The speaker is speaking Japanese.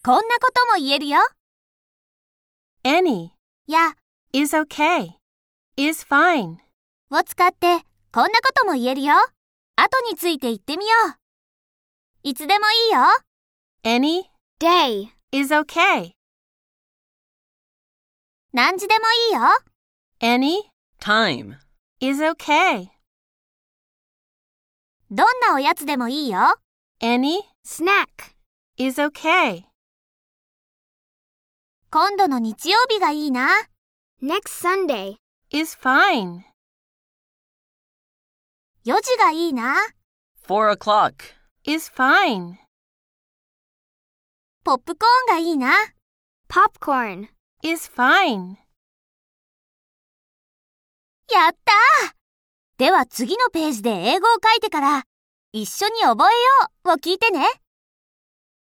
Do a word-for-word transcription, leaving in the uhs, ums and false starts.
こんなことも言えるよ。 Any や is okay, is fine. を使ってこんなことも言えるよ。後について言ってみよう。いつでもいいよ。 Any day is okay. 何時でもいいよ。 Any time, is okay. どんなおやつでもいいよ。 Any snack is okay. 今度の日曜日がいいな。next Sunday is fine. よじがいいな。 four o'clock, is fine. ポップコーンがいいな。popcorn is fine. やったー！では次のページで英語を書いてから、一緒に覚えようを聞いてね。